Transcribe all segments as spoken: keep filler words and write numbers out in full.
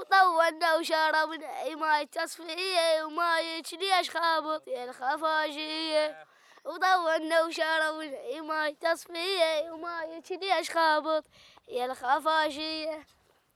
وطولنا وشربنا ماي تصفية وما يجريش خابط يا الخفاجية وطولنا وشربنا ماي تصفية وما يجريش خابط يا الخفاجية.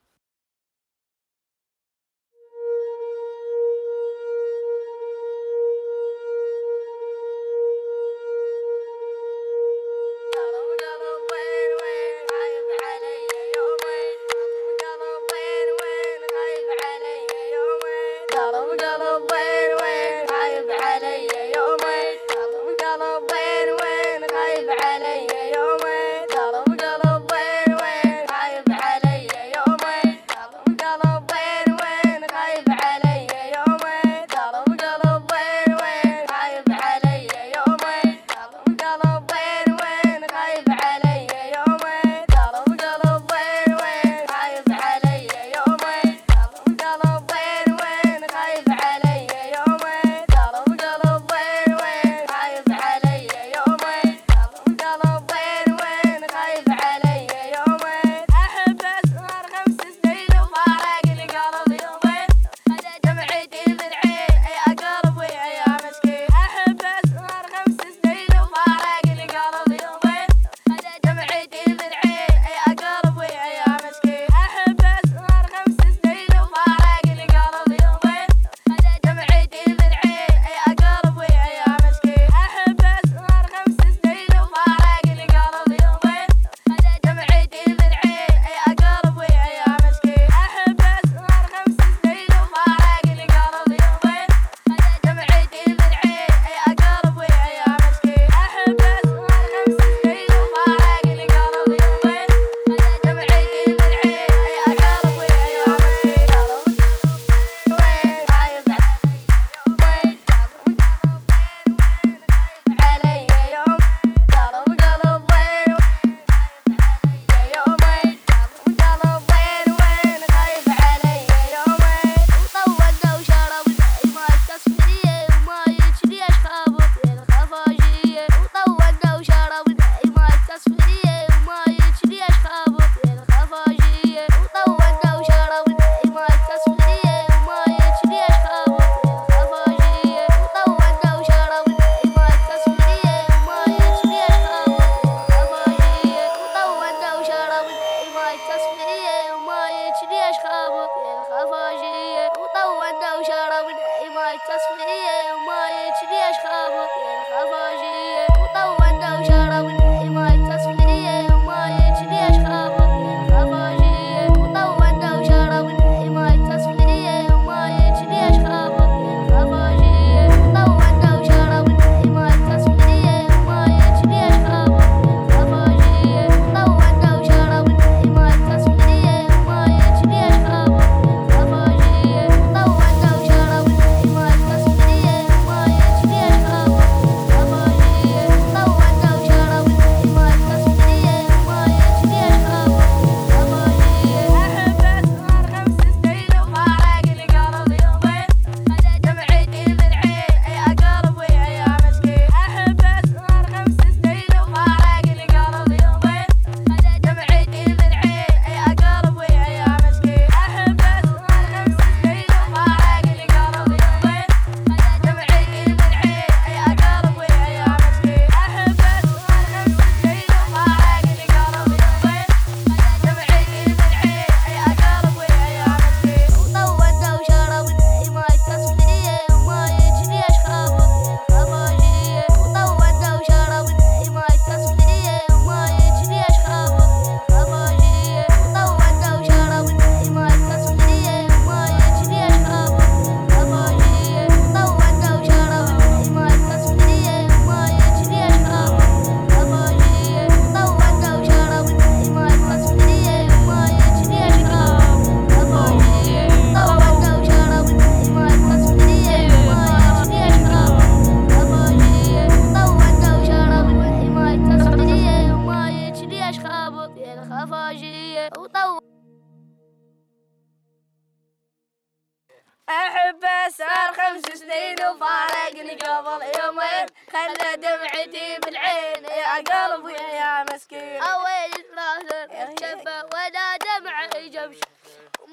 أحب صار خمس سنين وفارقني قبل يومين خلى دمعتي بالعين يا قلبي يا مسكين أول راسل شفه ولا دمع جمش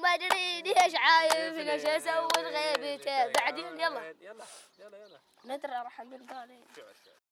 ما ادري ليش عايف ليش اسوي غيبته بعدين يلا يلا يلا يلا ندري راح اقول قال